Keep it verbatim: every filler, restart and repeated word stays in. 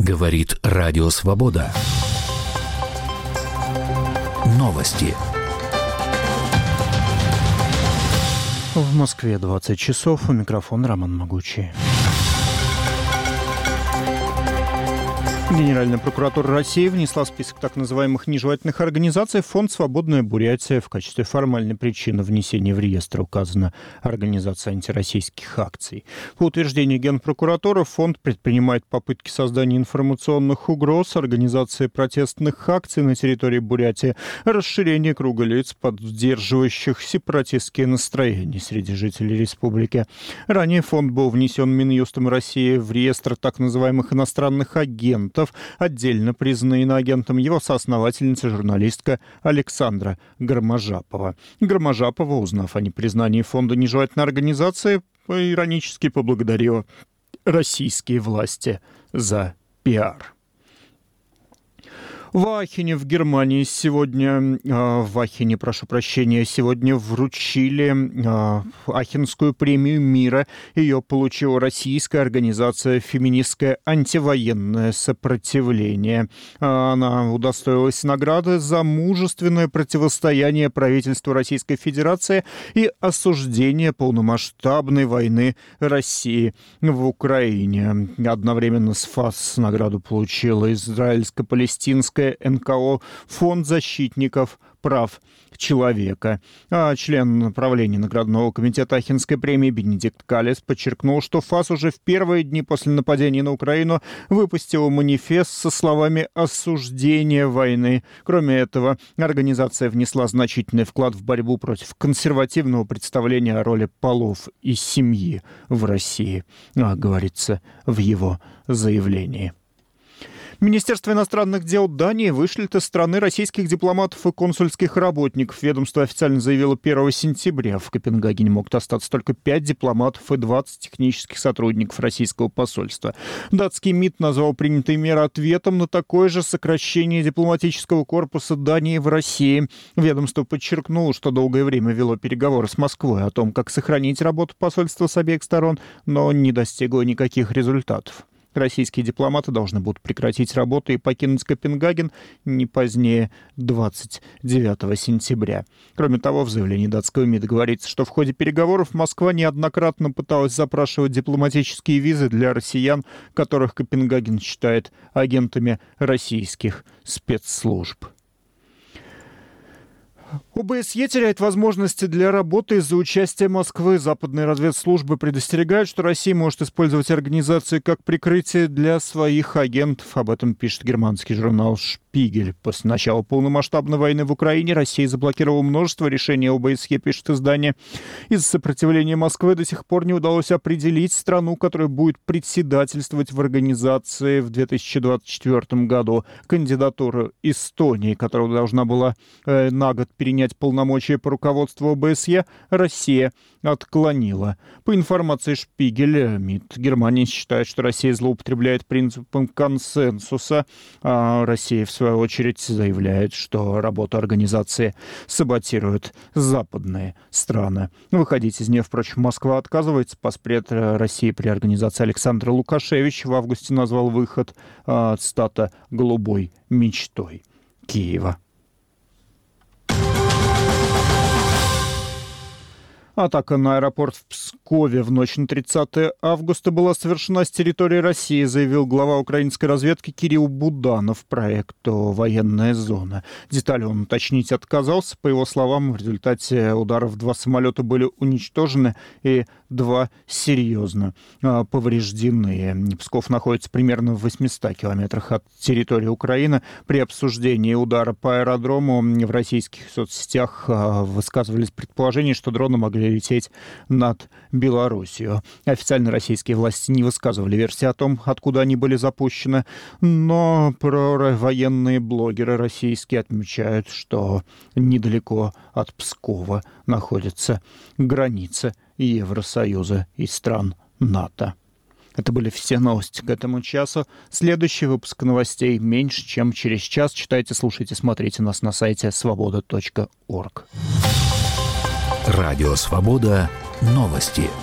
Говорит Радио Свобода. Новости. В Москве двадцать часов. У микрофона Роман Могучий. Генеральная прокуратура России внесла в список так называемых нежелательных организаций фонд «Свободная Бурятия». В качестве формальной причины внесения в реестр указана организация антироссийских акций. По утверждению Генпрокуратуры, фонд предпринимает попытки создания информационных угроз, организации протестных акций на территории Бурятии, расширение круга лиц, поддерживающих сепаратистские настроения среди жителей республики. Ранее фонд был внесен Минюстом России в реестр так называемых иностранных агентов, отдельно признана иноагентом его соосновательница, журналистка Александра Гарможапова. Гарможапова, узнав о непризнании фонда нежелательной организации, иронически поблагодарила российские власти за пиар. В Ахене в Германии сегодня, э, в Ахене, прошу прощения, сегодня вручили э, Ахенскую премию мира. Ее получила российская организация «Феминистское антивоенное сопротивление». Она удостоилась награды за мужественное противостояние правительству Российской Федерации и осуждение полномасштабной войны России в Украине. Одновременно с ФАС награду получила израильско-палестинская эн ка о «Фонд защитников прав человека». А член правления наградного комитета Ахенской премии Бенедикт Каллес подчеркнул, что ФАС уже в первые дни после нападения на Украину выпустила манифест со словами осуждения войны. Кроме этого, организация внесла значительный вклад в борьбу против консервативного представления о роли полов и семьи в России, говорится в его заявлении. Министерство иностранных дел Дании вышлет из страны российских дипломатов и консульских работников. Ведомство официально заявило первого сентября. В Копенгагене могут остаться только пять дипломатов и двадцать технических сотрудников российского посольства. Датский МИД назвал принятые меры ответом на такое же сокращение дипломатического корпуса Дании в России. Ведомство подчеркнуло, что долгое время вело переговоры с Москвой о том, как сохранить работу посольства с обеих сторон, но не достигло никаких результатов. Российские дипломаты должны будут прекратить работу и покинуть Копенгаген не позднее двадцать девятого сентября. Кроме того, в заявлении датского МИДа говорится, что в ходе переговоров Москва неоднократно пыталась запрашивать дипломатические визы для россиян, которых Копенгаген считает агентами российских спецслужб. о бэ эс е теряет возможности для работы из-за участия Москвы. Западные разведслужбы предостерегают, что Россия может использовать организацию как прикрытие для своих агентов. Об этом пишет германский журнал «Шпигель». После начала полномасштабной войны в Украине Россия заблокировала множество решений о бэ эс е, пишет издание. Из-за сопротивления Москвы до сих пор не удалось определить страну, которая будет председательствовать в организации в две тысячи двадцать четвёртом году. Кандидатуру Эстонии, которая должна была э, на год перенять полномочия по руководству о бэ эс е, Россия отклонила. По информации Шпигеля, МИД Германии считает, что Россия злоупотребляет принципом консенсуса, а Россия, в свою очередь, заявляет, что работу организации саботируют западные страны. Выходить из нее, впрочем, Москва отказывается. Поспред России при организации Александр Лукашевич в августе назвал выход, цитата, «голубой мечтой Киева». Атака на аэропорт в Пскове в ночь на тридцатое августа была совершена с территории России, заявил глава украинской разведки Кирилл Буданов проекту «Военная зона». Детали он уточнить отказался. По его словам, в результате ударов два самолета были уничтожены и два серьезно повреждены. Псков находится примерно в восьмистах километрах от территории Украины. При обсуждении удара по аэродрому в российских соцсетях высказывались предположения, что дроны могли лететь над Белоруссией. Официально российские власти не высказывали версии о том, откуда они были запущены, но военные блогеры российские отмечают, что недалеко от Пскова находится граница Евросоюза и стран НАТО. Это были все новости к этому часу. Следующий выпуск новостей меньше, чем через час. Читайте, слушайте, смотрите нас на сайте свобода точка орг. Радио «Свобода». Новости.